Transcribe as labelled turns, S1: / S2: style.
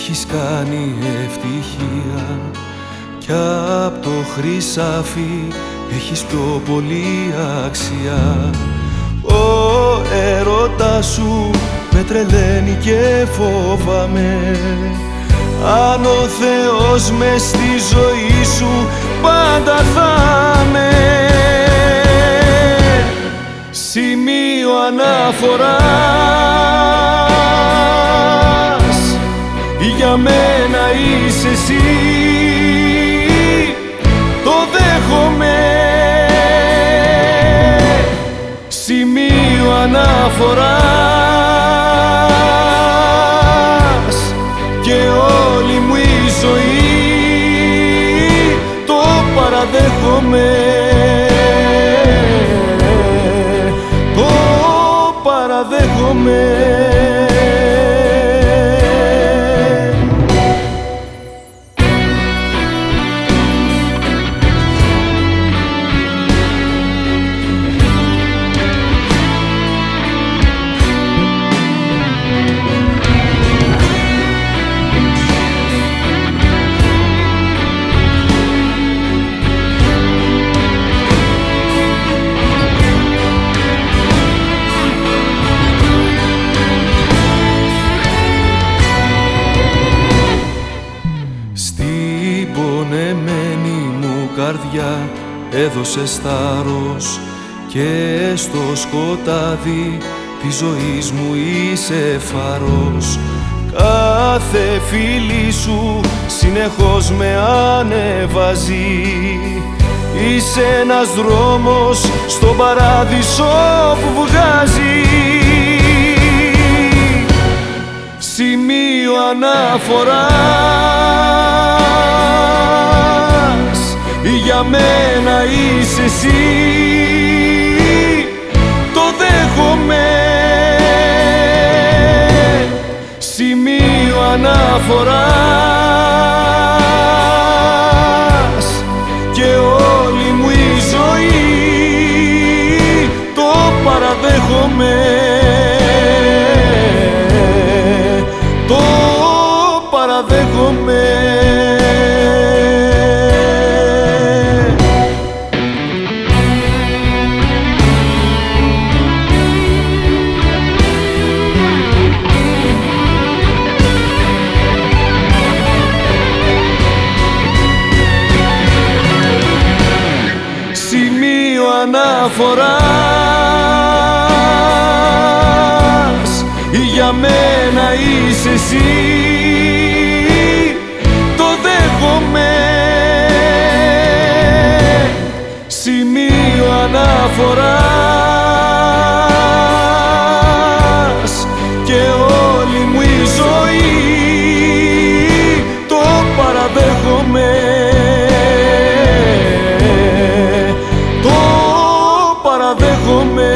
S1: έχεις κάνει ευτυχία κι απ' το χρυσάφι έχεις πιο πολύ αξία. Ο έρωτας σου με τρελαίνει και φοβάμαι, αν ο Θεός μες στη ζωή σου πάντα θα με. Σημείο αναφοράς, για μένα είσαι εσύ, το δέχομαι. Σημείο αναφοράς και όλη μου η ζωή, το παραδέχομαι. Το παραδέχομαι. Πονεμένη μου καρδιά έδωσες θάρρος και στο σκοτάδι της ζωής μου είσαι φάρος. Κάθε φίλη σου συνεχώς με ανεβάζει, είσαι ένας δρόμος στον παράδεισο που βγάζει. Σημείο αναφοράς, για μένα είσαι εσύ, το δέχομαι. Σημείο αναφοράς και όλη μου η ζωή, το παραδέχομαι. Το παραδέχομαι. Σημείο αναφοράς, για μένα είσαι εσύ, το δέχομαι. Σημείο αναφοράς και όλη μου η ζωή, το παραδέχομαι. Το παραδέχομαι.